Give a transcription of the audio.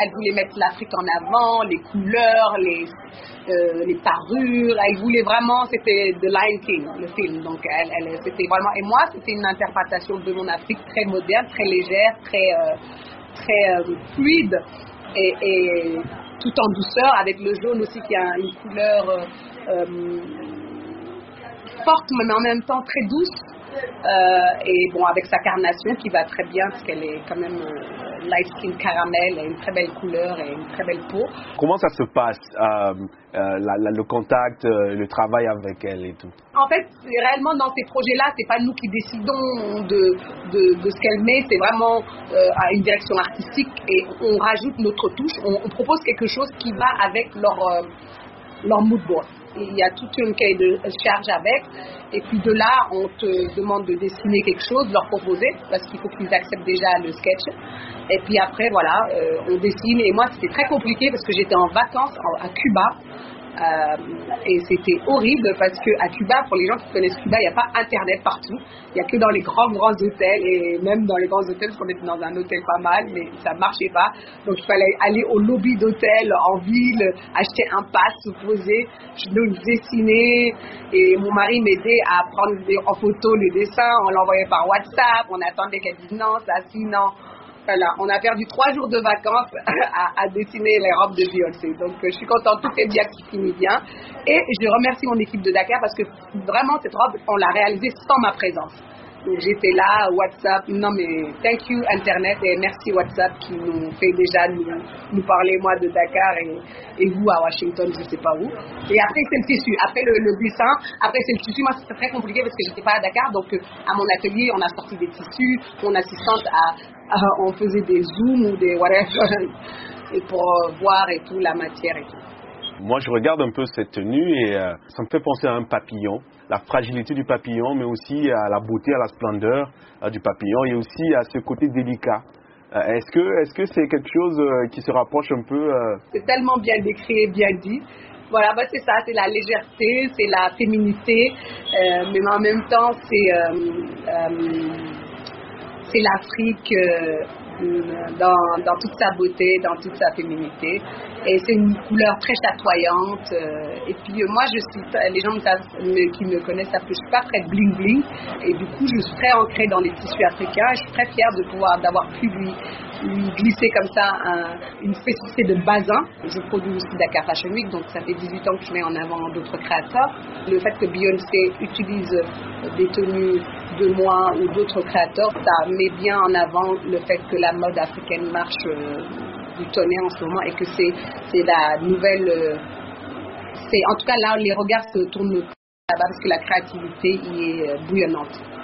Elle voulait mettre l'Afrique en avant, les couleurs, les parures. Elle voulait vraiment, c'était The Lion King, le film. Donc, c'était vraiment... Et moi, c'était une interprétation de mon Afrique très moderne, très légère, très fluide et tout en douceur, avec le jaune aussi qui a une couleur forte, mais en même temps très douce. Et bon, avec sa carnation qui va très bien parce qu'elle est quand même light skin caramel, elle a une très belle couleur et une très belle peau. Comment ça se passe, le contact, le travail avec elle et tout? En fait, réellement dans ces projets-là, c'est pas nous qui décidons de ce qu'elle met, c'est vraiment à une direction artistique et on rajoute notre touche, on propose quelque chose qui va avec leur mood board. Il y a toute une cahier de charge avec, et puis de là, on te demande de dessiner quelque chose, de leur proposer, parce qu'il faut qu'ils acceptent déjà le sketch. Et puis après, voilà, on dessine. Et moi, c'était très compliqué parce que j'étais en vacances à Cuba. Et c'était horrible parce qu'à Cuba, pour les gens qui connaissent Cuba, il n'y a pas internet partout. Il n'y a que dans les grands hôtels, et même dans les grands hôtels, parce qu'on était dans un hôtel pas mal, mais ça ne marchait pas. Donc il fallait aller au lobby d'hôtel en ville, acheter un pass, se poser, je dessinais, et mon mari m'aidait à prendre en photo les dessins, on l'envoyait par WhatsApp, on attendait qu'elle dise non, ça, si, non. Voilà, on a perdu 3 jours de vacances à dessiner les robes de Beyoncé. Donc, je suis contente, tout est bien, qui finit bien. Et je remercie mon équipe de Dakar parce que vraiment, cette robe, on l'a réalisée sans ma présence. Donc, j'étais là, WhatsApp, non mais thank you Internet et merci WhatsApp qui nous fait déjà nous parler, moi de Dakar et vous à Washington, je sais pas où. Et après, c'est le tissu. Après le dessin, après c'est le tissu. Moi, c'était très compliqué parce que j'étais pas à Dakar. Donc, à mon atelier, on a sorti des tissus. Mon assistante on faisait des zooms ou des whatever et pour voir et tout, la matière et tout. Moi, je regarde un peu cette tenue et ça me fait penser à un papillon, la fragilité du papillon, mais aussi à la beauté, à la splendeur du papillon et aussi à ce côté délicat. Est-ce que c'est quelque chose qui se rapproche un peu C'est tellement bien décrit et bien dit. Voilà, c'est ça, c'est la légèreté, c'est la féminité, mais en même temps, c'est l'Afrique dans toute sa beauté, dans toute sa féminité. Et c'est une couleur très chatoyante. Et puis moi, les gens qui me connaissent savent que je suis pas très bling bling. Et du coup, je suis très ancrée dans les tissus africains. Et je suis très fière d'avoir pu lui glisser comme ça une spécificité de bazin. Je produis aussi Dakar Fashion Week, donc ça fait 18 ans que je mets en avant d'autres créateurs. Le fait que Beyoncé utilise des tenues de moi ou d'autres créateurs, ça met bien en avant le fait que la mode africaine marche du tonnerre en ce moment et que c'est la nouvelle... en tout cas là, les regards se tournent là-bas parce que la créativité y est bouillonnante.